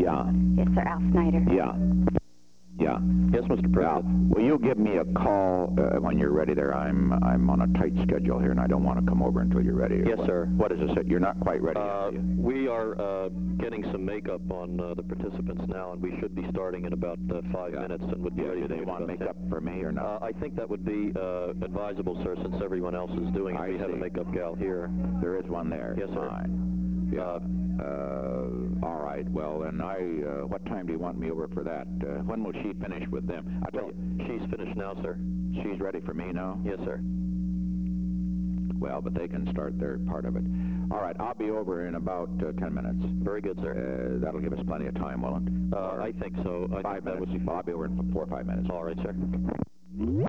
Yeah. Yes, sir, Al Snyder. Yeah. Yeah. Yes, Mr. President. Will you give me a call when you're ready there? I'm on a tight schedule here, and I don't want to come over until you're ready. Yes, sir. What is this? You're not quite ready yet, are you? We are getting some makeup on the participants now, and we should be starting in about 5 minutes, and would be ready. Do they want makeup for me or not? I think that would be advisable, sir, since everyone else is doing it. We have a makeup gal here. There is one there. Yes, sir. Fine. Yeah. All right. Well, then what time do you want me over for that? When will she finish with them? She's finished now, sir. She's ready for me now? Yes, sir. Well, but they can start their part of it. All right. I'll be over in about 10 minutes. Very good, sir. That'll give us plenty of time, won't it? I think so. 5 minutes. I'll be over in 4 or 5 minutes. All right, sir.